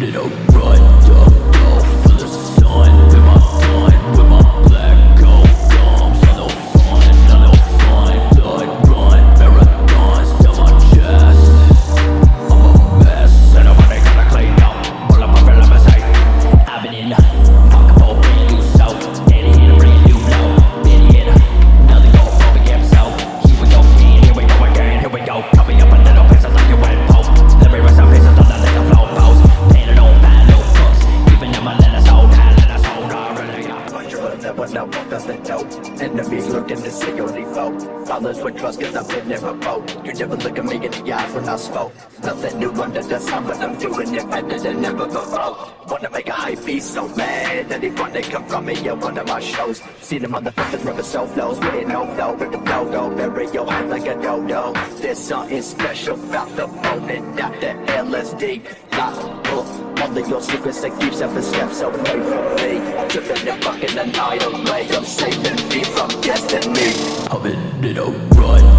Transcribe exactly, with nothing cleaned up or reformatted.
in a rut, ducked off for the sun. With my gun, with my black gold gums. I know fun, I know fun. Blood run, marathons to my chest. I'm a mess, and nobody gonna clean up. Pull up my friend, let me say I've been in the pocket for a brand new soul. Daddy hit a brand new low. Been hit another go for the game, so here we go again, here we go again, here we go. Copy up a little piece like you went post. Let me rest some pieces on the little flow post. Painted on fine little crooks. Even in my letters hold high, letters hold high, really. Never know what does the dope. Enemies looking to see only foe. Fathers with trust cause I've been there before. You never look at me in the eyes when I spoke. Nothing new under the sun, but I'm doing it better than ever before. Wanna make a hype beast so mad. Anyone that come from me at one of my shows. See the motherfuckers rubbing so flows. With no flow, with the no-go. Bury your head like a no-no. There's something special about the moment. Not the L S D. Lock, pull, all of your secrets that keep seven steps away from me. Tripping and fucking the night away. I'm saving me from destiny. I've been in a rut.